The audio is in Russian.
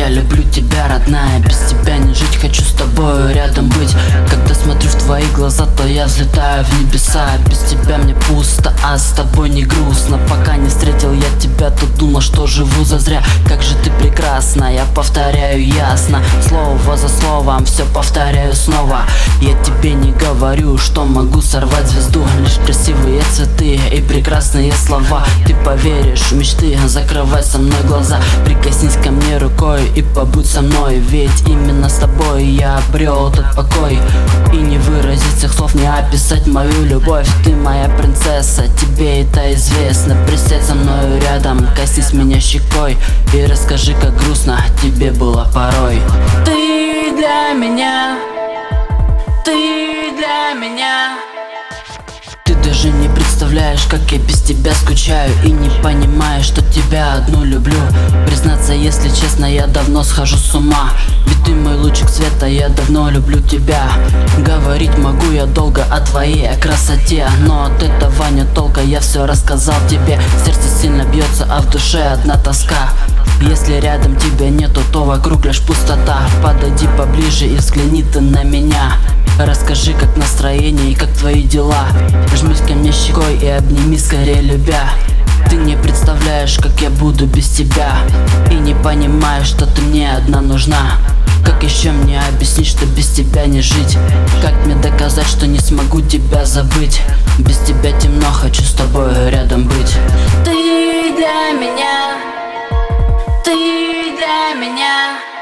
я люблю тебя, родная. Без тебя не жить, хочу с тобой рядом быть. Когда смотрю в твои глаза, то я взлетаю в небеса. Без тебя мне пусто, а с тобой не грустно. Пока не встретил я тебя, то думал, что живу зазря. Как же ты прекрасна, я повторяю ясно, слово за словом, все повторяю снова. Я тебе не говорю, что могу сорвать звезду. Лишь красивые цветы и прекрасные слова. Ты поверишь в мечты, закрывай со мной глаза. Прикоснись ко мне рукой и побудь со мной. Ведь именно с тобой я обрел тот покой. И не выразить всех слов, не описать мою любовь. Ты моя принцесса, тебе это известно. Присядь со мною рядом, коснись меня щекой и расскажи, как грустно тебе было порой. Ты для меня, ты для меня. Ты даже не представляешь, как я без тебя скучаю. И не понимаешь, что тебя одну люблю. Признаться, если честно, я давно схожу с ума. Ведь ты мой лучик света, я давно люблю тебя. Говорить могу я долго о твоей красоте, но от этого нет толка, я все рассказал тебе. Сердце сильно бьется, а в душе одна тоска. Если рядом тебя нету, то вокруг лишь пустота. Подойди поближе и взгляни ты на меня. Расскажи, как настроение и как твои дела. Жмись ко мне щекой и обними, скорее любя. Ты не представляешь, как я буду без тебя. И не понимаешь, что ты мне одна нужна. Как еще мне объяснить, что без тебя не жить? Как мне доказать, что не смогу тебя забыть? Без тебя темно, хочу с тобой рядом быть. Ты для меня, ты для меня.